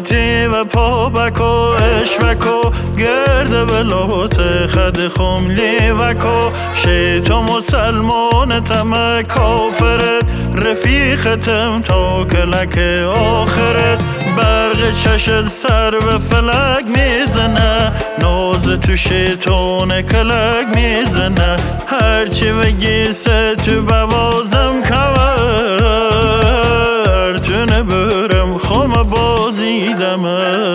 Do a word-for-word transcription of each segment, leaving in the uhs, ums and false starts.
حرمتی و پابک و اشوک و گرد بلوت خد خملی وکو شیطا مسلمانتم کافرت رفیقتم تا کلک آخرت برق چشت سر به فلک میزنه ناز تو شیطان کلک میزنه هرچی بگی سه تو بوازم کور تو نبرم خم بازیدم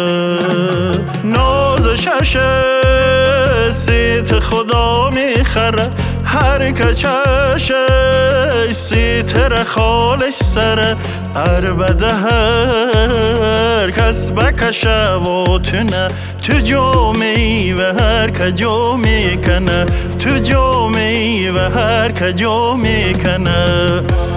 ناز شش سیت خدا میخره هر که چشش سیتر خالش سره عربده هر کس بکشه و تونه تو جامعی و هر که جا میکنه تو جامعی و هر که جا میکنه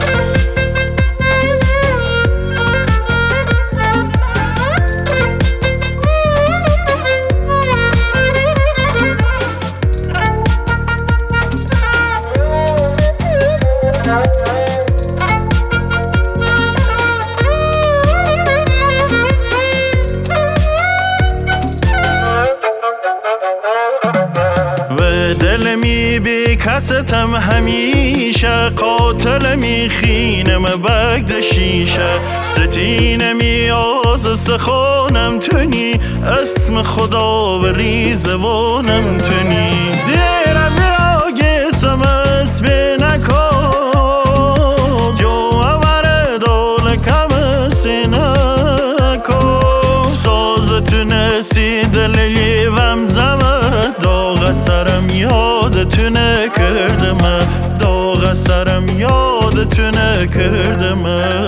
دل می بی کستم همیشه قاتل می خینم بگد شیشه ستین می آز سخانم تونی اسم خدا و ریزوانم تونی دیرم یا گسم اسبی نکن جو آور دول کم سینکو ساز تونسی دلی وم زمد داغ سرم یادتونه کردم داغ سرم یادتونه کردم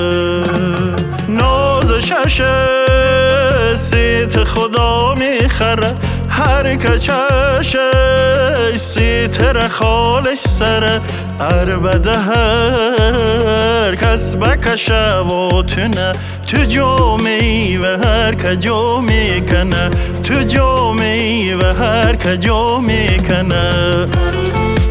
ناز شش سیت خدا میخره هر که چشش سیتر خالش سره عربده هر کس بکشه و تونه تو جامعی و هر که جا میکنه تو جامعی و هر که جا میکنه